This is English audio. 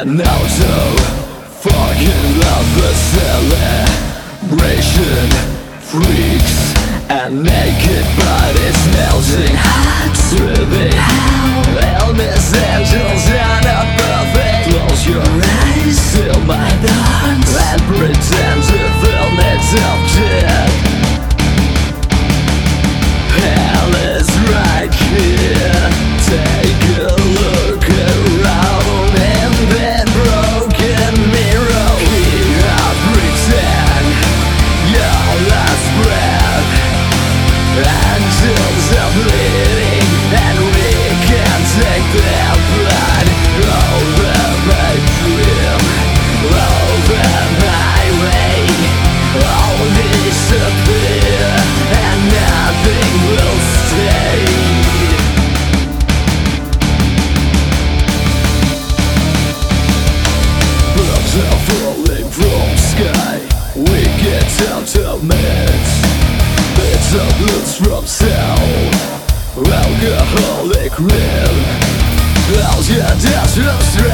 And also fucking love the celebration. Freaks and naked bodies melting hot through the hell. Illness angels and a perfect. Close your eyes, feel my thoughts, and pretend to feel it up dead. Hell is right here. Take a look around in that broken mirror. Here pretend your last breath until the bleeding, and we can take their blood over my dream, over my way. All disappear and nothing will stay. Birds are falling from sky. We get out of minutes. Bits of blues from sound. Alcoholic rhythm. All your dust from strength.